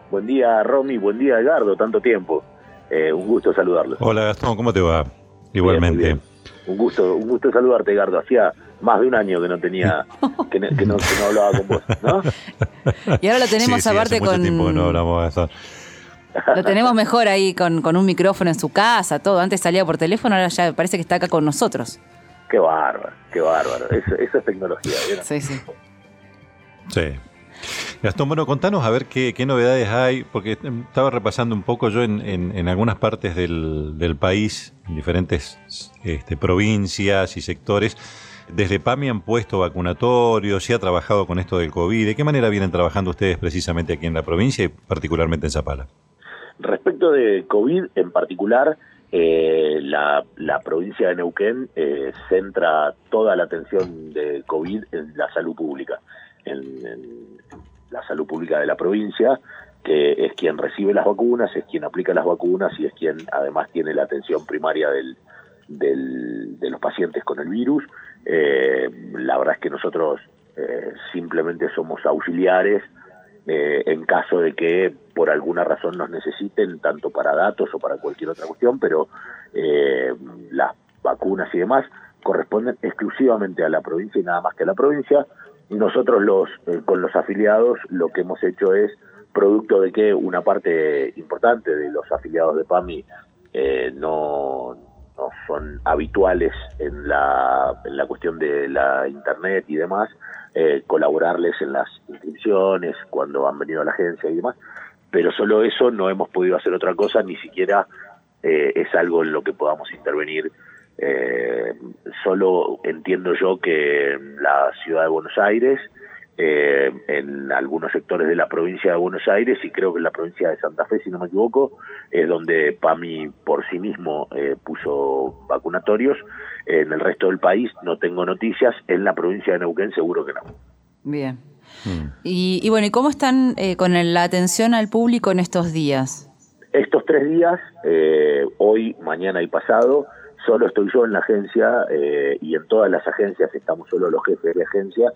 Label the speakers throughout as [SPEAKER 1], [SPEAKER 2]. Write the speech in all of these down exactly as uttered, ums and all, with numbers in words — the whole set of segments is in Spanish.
[SPEAKER 1] Buen día, Romy, buen día, Edgardo, tanto tiempo. Eh, un gusto saludarlos.
[SPEAKER 2] Hola, Gastón, ¿cómo te va? Igualmente.
[SPEAKER 1] Bien, bien. Un gusto, un gusto saludarte, Edgardo. Hacía más de un año que no tenía, que, no, que, no, que no hablaba con vos, ¿no?
[SPEAKER 3] Y ahora lo tenemos
[SPEAKER 2] sí, sí,
[SPEAKER 3] aparte
[SPEAKER 2] hace mucho
[SPEAKER 3] con...
[SPEAKER 2] tiempo que no hablamos, Gastón.
[SPEAKER 3] Lo tenemos mejor ahí con, con un micrófono en su casa, todo. Antes salía por teléfono, ahora ya parece que está acá con nosotros.
[SPEAKER 1] Qué bárbaro, qué bárbaro. Eso, eso es tecnología, ¿vieron?
[SPEAKER 3] Sí, sí.
[SPEAKER 2] Sí. Gastón, bueno, contanos a ver qué, qué novedades hay, porque estaba repasando un poco yo en, en, en algunas partes del, del país, en diferentes este, provincias y sectores. Desde PAMI han puesto vacunatorios, se ha trabajado con esto del COVID. ¿De qué manera vienen trabajando ustedes precisamente aquí en la provincia y particularmente en Zapala?
[SPEAKER 1] Respecto de COVID en particular, eh, la, la provincia de Neuquén eh, centra toda la atención de COVID en la salud pública, en, en la salud pública de la provincia, que es quien recibe las vacunas, es quien aplica las vacunas y es quien además tiene la atención primaria del, del, de los pacientes con el virus. Eh, la verdad es que nosotros eh, simplemente somos auxiliares eh, en caso de que por alguna razón nos necesiten, tanto para datos o para cualquier otra cuestión, pero eh, las vacunas y demás corresponden exclusivamente a la provincia y nada más que a la provincia. Y nosotros los eh, con los afiliados lo que hemos hecho es, producto de que una parte importante de los afiliados de PAMI eh, no, no son habituales en la, en la cuestión de la internet y demás, eh, colaborarles en las inscripciones cuando han venido a la agencia y demás, pero solo eso, no hemos podido hacer otra cosa, ni siquiera eh, es algo en lo que podamos intervenir. Eh, solo entiendo yo que en la ciudad de Buenos Aires, eh, en algunos sectores de la provincia de Buenos Aires y creo que en la provincia de Santa Fe, si no me equivoco, es donde PAMI por sí mismo eh, puso vacunatorios. En el resto del país no tengo noticias, en la provincia de Neuquén seguro que no.
[SPEAKER 3] Bien. Mm. Y, y bueno, ¿y cómo están eh, con la atención al público en estos días?
[SPEAKER 1] Estos tres días, eh, hoy, mañana y pasado, solo estoy yo en la agencia eh, y en todas las agencias estamos solo los jefes de agencia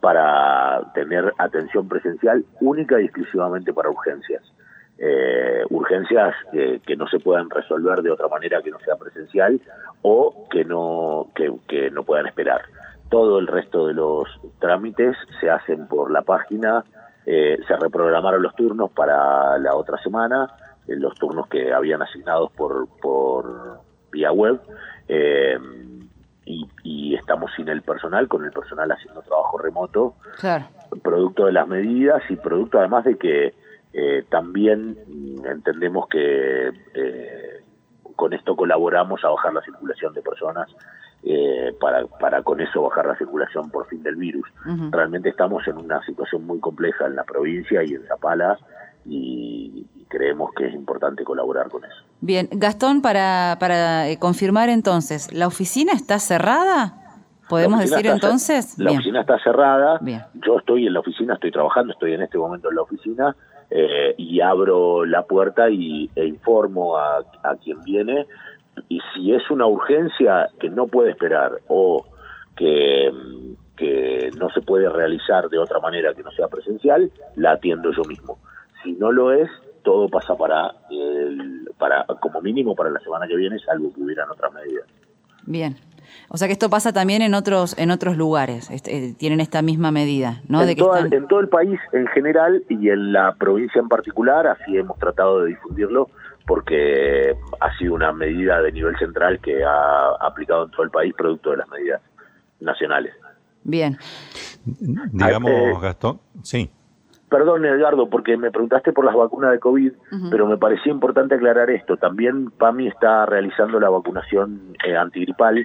[SPEAKER 1] para tener atención presencial única y exclusivamente para urgencias. Eh, urgencias eh, que no se puedan resolver de otra manera que no sea presencial o que no, que, que no puedan esperar. Todo el resto de los trámites se hacen por la página, eh, se reprogramaron los turnos para la otra semana, eh, los turnos que habían asignados por, por vía web, eh, y, y estamos sin el personal, con el personal haciendo trabajo remoto,
[SPEAKER 3] claro,
[SPEAKER 1] producto de las medidas y producto además de que eh, también entendemos que eh, con esto colaboramos a bajar la circulación de personas, eh, para, para con eso bajar la circulación por fin del virus. Uh-huh. Realmente estamos en una situación muy compleja en la provincia y en Zapala, y, y creemos que es importante colaborar con eso.
[SPEAKER 3] Bien, Gastón, para, para eh, confirmar entonces, ¿la oficina está cerrada? ¿Podemos decir entonces?
[SPEAKER 1] La
[SPEAKER 3] Bien.
[SPEAKER 1] oficina está cerrada.
[SPEAKER 3] Bien.
[SPEAKER 1] Yo estoy en la oficina, estoy trabajando, estoy en este momento en la oficina, eh, y abro la puerta y, e informo a, a quien viene, y si es una urgencia que no puede esperar o que, que no se puede realizar de otra manera que no sea presencial, la atiendo yo mismo. Si no lo es, todo pasa para, el, para como mínimo para la semana que viene, salvo que hubieran otras medidas.
[SPEAKER 3] Bien. O sea que esto pasa también en otros en otros lugares, este, tienen esta misma medida, ¿no?
[SPEAKER 1] En,
[SPEAKER 3] de que
[SPEAKER 1] toda,
[SPEAKER 3] están...
[SPEAKER 1] en todo el país en general y en la provincia en particular, así hemos tratado de difundirlo, porque ha sido una medida de nivel central que ha aplicado en todo el país producto de las medidas nacionales.
[SPEAKER 3] Bien.
[SPEAKER 2] Digamos, eh, Gastón, sí.
[SPEAKER 1] Perdón, Edgardo, porque me preguntaste por las vacunas de COVID, uh-huh. pero me parecía importante aclarar esto. También PAMI está realizando la vacunación eh, antigripal,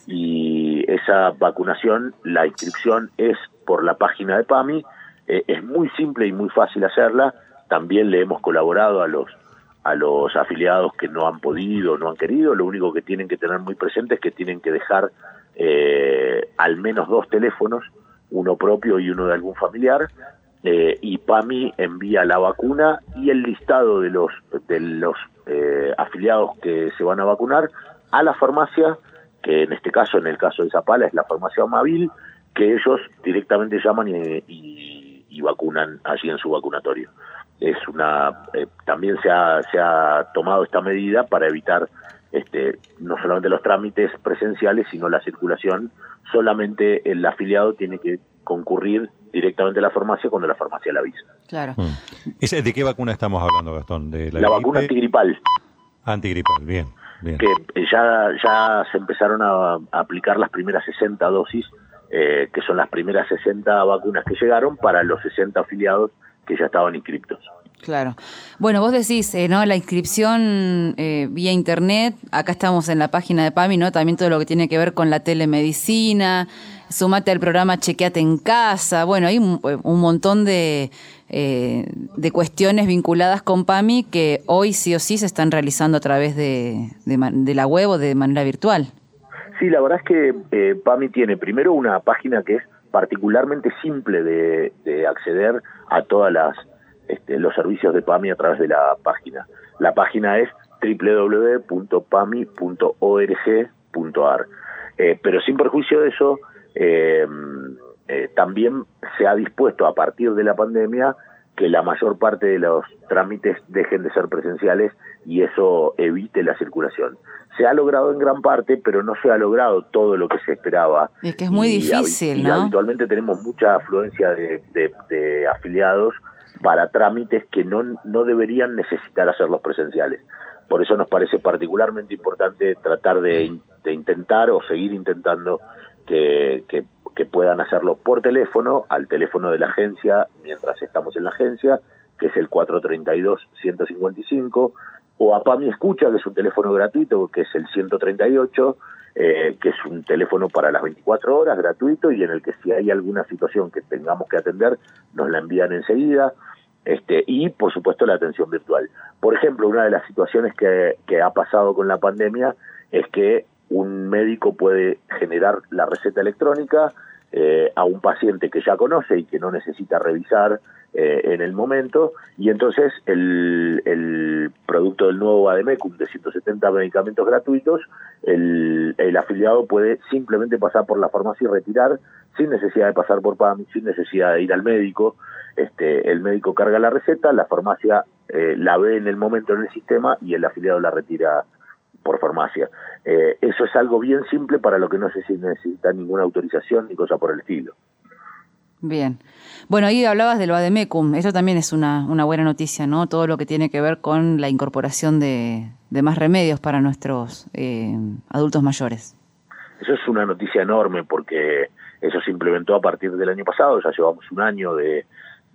[SPEAKER 1] y esa vacunación, la inscripción es por la página de PAMI. Eh, es muy simple y muy fácil hacerla. También le hemos colaborado a los a los afiliados que no han podido, no han querido. Lo único que tienen que tener muy presente es que tienen que dejar eh, al menos dos teléfonos, uno propio y uno de algún familiar. Eh, y PAMI envía la vacuna y el listado de los de los eh, afiliados que se van a vacunar a la farmacia, que en este caso, en el caso de Zapala, es la farmacia Omavil, que ellos directamente llaman y, y, y vacunan allí en su vacunatorio. es una eh, también se ha, se ha tomado esta medida para evitar este, no solamente los trámites presenciales, sino la circulación. Solamente el afiliado tiene que concurrir directamente a la farmacia cuando la farmacia la avisa.
[SPEAKER 3] Claro.
[SPEAKER 2] Mm. ¿De qué vacuna estamos hablando, Gastón? ¿De la,
[SPEAKER 1] la
[SPEAKER 2] gripe?
[SPEAKER 1] vacuna antigripal.
[SPEAKER 2] Antigripal, bien, bien.
[SPEAKER 1] Que ya, ya se empezaron a, a aplicar las primeras sesenta dosis, eh, que son las primeras sesenta vacunas que llegaron para los sesenta afiliados que ya estaban inscriptos.
[SPEAKER 3] Claro. Bueno, vos decís, eh, ¿no? La inscripción eh, vía internet, acá estamos en la página de PAMI, ¿no? También todo lo que tiene que ver con la telemedicina, sumate al programa Chequeate en Casa, bueno, hay un, un montón de, eh, de cuestiones vinculadas con PAMI que hoy sí o sí se están realizando a través de, de, de la web o de manera virtual.
[SPEAKER 1] Sí, la verdad es que eh, PAMI tiene primero una página que es particularmente simple de, de acceder a todas las Este, los servicios de PAMI a través de la página. La página es doble u doble u doble u punto pami punto org punto a r. Eh, pero sin perjuicio de eso, eh, eh, también se ha dispuesto a partir de la pandemia que la mayor parte de los trámites dejen de ser presenciales y eso evite la circulación. Se ha logrado en gran parte, pero no se ha logrado todo lo que se esperaba.
[SPEAKER 3] Es que es muy
[SPEAKER 1] y,
[SPEAKER 3] difícil,
[SPEAKER 1] y
[SPEAKER 3] ¿no?
[SPEAKER 1] habitualmente tenemos mucha afluencia de, de, de afiliados para trámites que no, no deberían necesitar hacerlos presenciales. Por eso nos parece particularmente importante tratar de, de intentar o seguir intentando que, que, que puedan hacerlo por teléfono, al teléfono de la agencia mientras estamos en la agencia, que es el cuatro tres dos, uno cinco cinco, o a PAMI Escucha, que es un teléfono gratuito, que es el ciento treinta y ocho, eh, que es un teléfono para las veinticuatro horas, gratuito, y en el que si hay alguna situación que tengamos que atender, nos la envían enseguida. Este, y por supuesto la atención virtual. Por ejemplo, una de las situaciones que, que ha pasado con la pandemia es que un médico puede generar la receta electrónica eh, a un paciente que ya conoce y que no necesita revisar eh, en el momento, y entonces el, el producto del nuevo Vademecum de ciento setenta medicamentos gratuitos, el, el afiliado puede simplemente pasar por la farmacia y retirar sin necesidad de pasar por PAMI, sin necesidad de ir al médico. Este, el médico carga la receta, la farmacia eh, la ve en el momento en el sistema y el afiliado la retira por farmacia. Eh, eso es algo bien simple para lo que no se necesita ninguna autorización ni cosa por el estilo.
[SPEAKER 3] Bien. Bueno, ahí hablabas del Vademecum. Eso también es una, una buena noticia, ¿no? Todo lo que tiene que ver con la incorporación de, de más remedios para nuestros eh, adultos mayores.
[SPEAKER 1] Eso es una noticia enorme porque eso se implementó a partir del año pasado. Ya llevamos un año de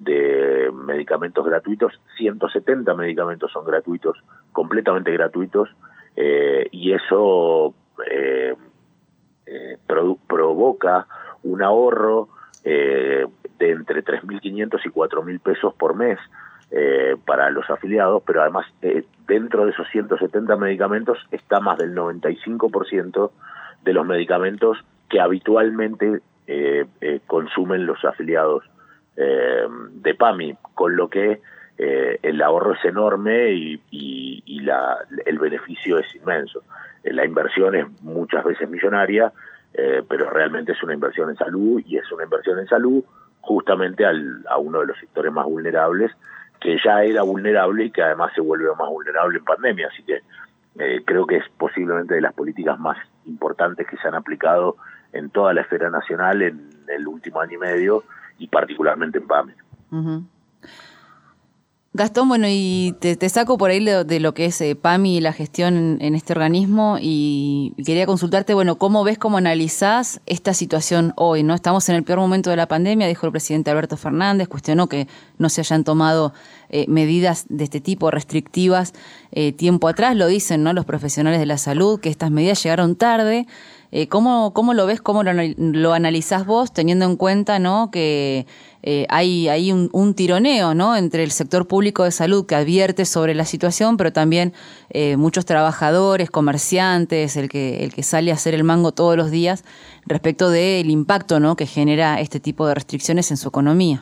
[SPEAKER 1] de medicamentos gratuitos, ciento setenta medicamentos son gratuitos, completamente gratuitos, eh, y eso eh, eh, produ- provoca un ahorro eh, de entre tres mil quinientos y cuatro mil pesos por mes eh, para los afiliados, pero además eh, dentro de esos ciento setenta medicamentos está más del noventa y cinco por ciento de los medicamentos que habitualmente eh, eh, consumen los afiliados Eh, de PAMI, con lo que eh, el ahorro es enorme y, y, y la, el beneficio es inmenso. Eh, la inversión es muchas veces millonaria, eh, pero realmente es una inversión en salud, y es una inversión en salud justamente al, a uno de los sectores más vulnerables, que ya era vulnerable y que además se vuelve más vulnerable en pandemia. Así que eh, creo que es posiblemente de las políticas más importantes que se han aplicado en toda la esfera nacional en el último año y medio, y particularmente en PAMI.
[SPEAKER 3] Uh-huh. Gastón, bueno, y te, te saco por ahí de, de lo que es eh, PAMI y la gestión en, en este organismo, y, y quería consultarte, bueno, ¿cómo ves, cómo analizás esta situación hoy, ¿no? Estamos en el peor momento de la pandemia, dijo el presidente Alberto Fernández, cuestionó que no se hayan tomado eh, medidas de este tipo restrictivas eh, tiempo atrás, lo dicen, ¿no?, los profesionales de la salud, que estas medidas llegaron tarde. Eh, ¿cómo, ¿Cómo lo ves, cómo lo, lo analizás vos, teniendo en cuenta, ¿no?, que eh, hay, hay un, un tironeo, ¿no?, entre el sector público de salud que advierte sobre la situación, pero también eh, muchos trabajadores, comerciantes, el que, el que sale a hacer el mango todos los días respecto del impacto, ¿no?, que genera este tipo de restricciones en su economía?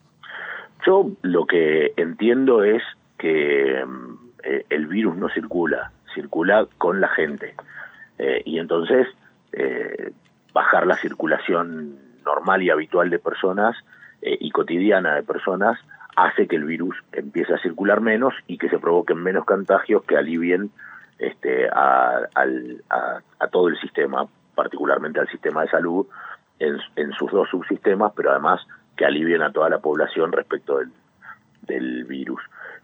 [SPEAKER 1] Yo lo que entiendo es que eh, el virus no circula, circula con la gente. Eh, y entonces eh, bajar la circulación normal y habitual de personas eh, y cotidiana de personas hace que el virus empiece a circular menos y que se provoquen menos contagios que alivien este, a, al, a, a todo el sistema, particularmente al sistema de salud, en, en sus dos subsistemas, pero además que alivien a toda la población respecto del, del virus.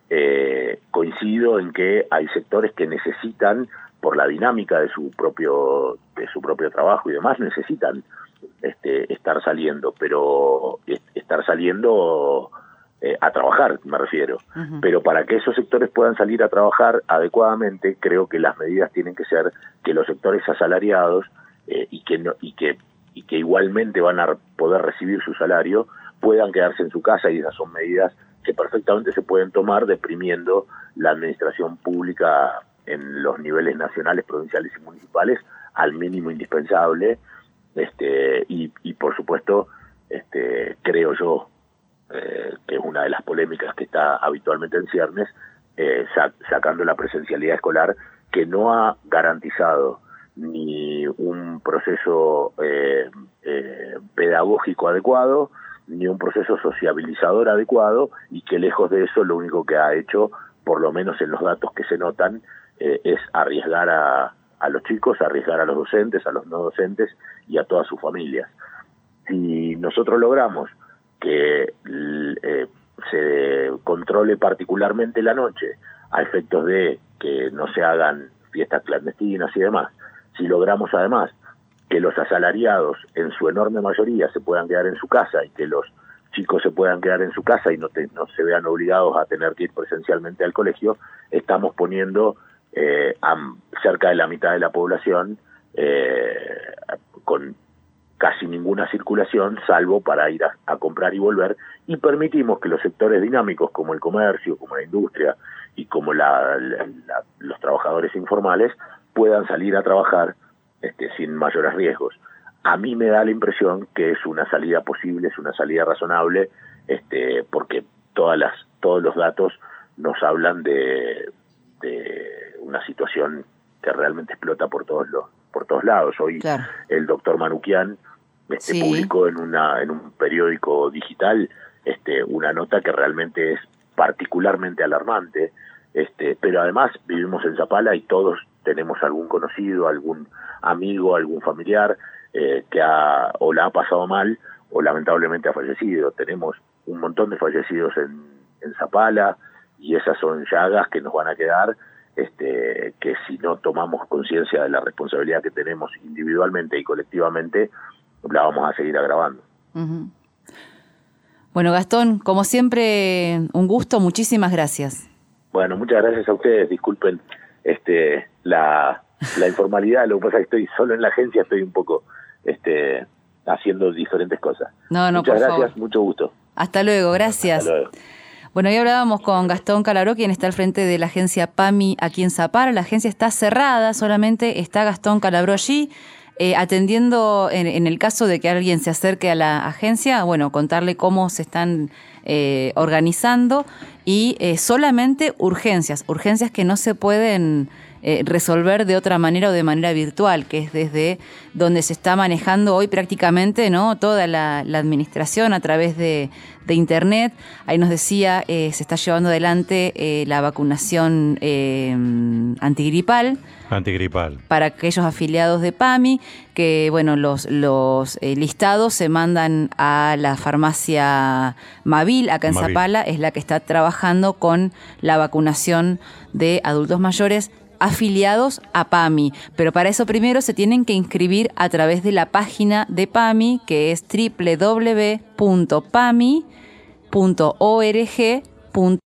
[SPEAKER 1] Eh, coincido en que hay sectores que necesitan, por la dinámica de su propio de su propio trabajo y demás, necesitan este, estar saliendo, pero estar saliendo eh, a trabajar, me refiero. Uh-huh. Pero para que esos sectores puedan salir a trabajar adecuadamente, creo que las medidas tienen que ser que los sectores asalariados eh, y que no, y que y que igualmente van a poder recibir su salario puedan quedarse en su casa, y esas son medidas que perfectamente se pueden tomar deprimiendo la administración pública en los niveles nacionales, provinciales y municipales al mínimo indispensable, este y, y por supuesto este creo yo eh, que es una de las polémicas que está habitualmente en ciernes, eh, sac- sacando la presencialidad escolar, que no ha garantizado ni un proceso eh, eh, pedagógico adecuado, ni un proceso sociabilizador adecuado, y que lejos de eso lo único que ha hecho, por lo menos en los datos que se notan, eh, es arriesgar a, a los chicos, arriesgar a los docentes, a los no docentes y a todas sus familias. Si nosotros logramos que eh, se controle particularmente la noche a efectos de que no se hagan fiestas clandestinas y demás, si logramos además que los asalariados en su enorme mayoría se puedan quedar en su casa y que los chicos se puedan quedar en su casa y no, te, no se vean obligados a tener que ir presencialmente al colegio, estamos poniendo eh, a cerca de la mitad de la población eh, con casi ninguna circulación, salvo para ir a, a comprar y volver, y permitimos que los sectores dinámicos como el comercio, como la industria y como la, la, la, los trabajadores informales puedan salir a trabajar este, sin mayores riesgos. A mí me da la impresión que es una salida posible, es una salida razonable, este, porque todas las, todos los datos nos hablan de, de una situación que realmente explota por todos los, por todos lados. Hoy claro. El doctor Manuquian este, sí. publicó en una, en un periódico digital este, una nota que realmente es particularmente alarmante, este, pero además vivimos en Zapala y todos tenemos algún conocido, algún amigo, algún familiar eh, que ha, o la ha pasado mal o lamentablemente ha fallecido. Tenemos un montón de fallecidos en, en Zapala, y esas son llagas que nos van a quedar, este, que si no tomamos conciencia de la responsabilidad que tenemos individualmente y colectivamente, la vamos a seguir agravando.
[SPEAKER 3] Uh-huh. Bueno, Gastón, como siempre, un gusto, muchísimas gracias.
[SPEAKER 1] Bueno, muchas gracias a ustedes, disculpen este la, la informalidad, lo que pasa es que estoy solo en la agencia, estoy un poco este haciendo diferentes cosas.
[SPEAKER 3] No, no,
[SPEAKER 1] muchas
[SPEAKER 3] por
[SPEAKER 1] gracias,
[SPEAKER 3] favor.
[SPEAKER 1] Mucho gusto.
[SPEAKER 3] Hasta luego, gracias.
[SPEAKER 1] Hasta luego.
[SPEAKER 3] Bueno, hoy hablábamos con Gastón Calabró, quien está al frente de la agencia PAMI aquí en Zapala. La agencia está cerrada, solamente está Gastón Calabró allí, eh, atendiendo en, en el caso de que alguien se acerque a la agencia, bueno, contarle cómo se están eh, organizando, y eh, solamente urgencias, urgencias que no se pueden eh, resolver de otra manera o de manera virtual, que es desde donde se está manejando hoy prácticamente, ¿no?, toda la, la administración a través de, de internet. Ahí nos decía, eh, se está llevando adelante eh, la vacunación eh, antigripal.
[SPEAKER 2] Antigripal.
[SPEAKER 3] Para aquellos afiliados de PAMI, que bueno, los, los eh, listados se mandan a la farmacia Mavil, acá en Mavil. Zapala, es la que está trabajando con la vacunación de adultos mayores afiliados a PAMI. Pero para eso primero se tienen que inscribir a través de la página de PAMI, que es doble u doble u doble u punto pami punto org punto